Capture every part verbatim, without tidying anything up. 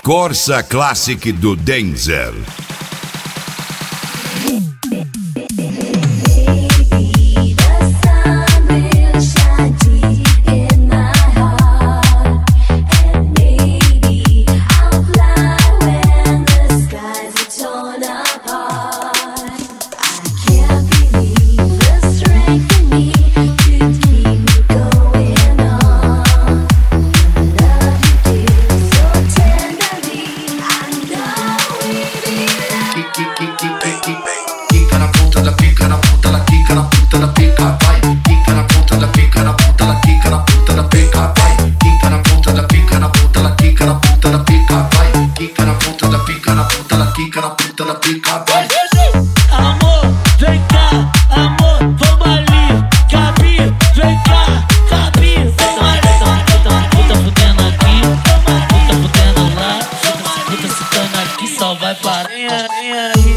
Corsa Classic do Denzer. Quica na ponta da pica, na ponta da quica, na ponta da pica, vai. Quica na ponta da pica, na ponta da quica, na ponta da pica, vai. Quica na ponta da pica, na ponta da quica, na ponta da pica, vai. Quica na ponta da pica, na ponta da quica, na ponta da pica, vai. Amor, vem cá, amor, vamos ali. Gabi, vem cá, Gabi, vamos ali. Puta fudendo aqui, puta fudendo lá, puta citando aqui, só vai parar. Vem aí.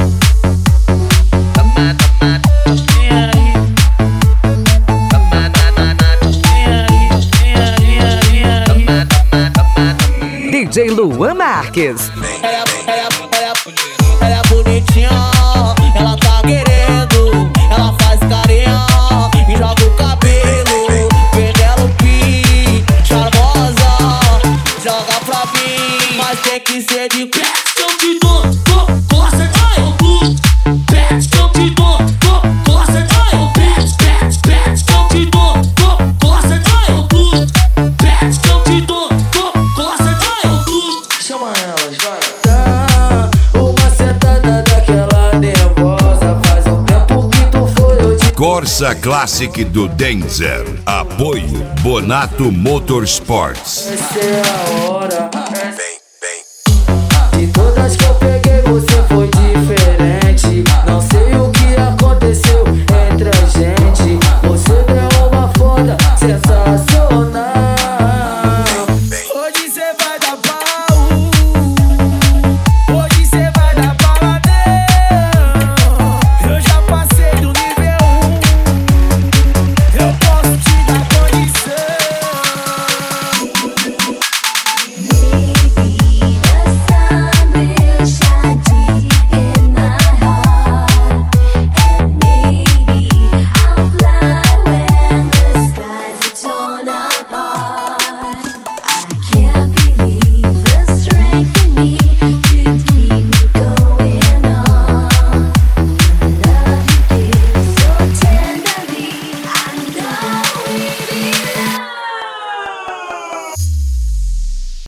D J Luan Marques. Ela, ela, ela, ela é bonitinha, ela tá querendo, ela faz carinha e joga o cabelo. Penelope, charmosa, joga pra mim, mas tem que ser de pé. Eu te dou, dou, gosta de eu blues. Pet, eu te dou, dou, gosta de eu pet, pet, pet, eu te dou, dou, gosta de eu blues. Pet, eu te dou, dou, gosta de eu blues. Chama elas, vai. Dá uma sentada daquela nervosa, faz um tempo que tu foi eu te... Corsa Classic do Denzer. Apoio Bonato Motorsports. Essa é a hora Vem, vem. de todas que eu peguei.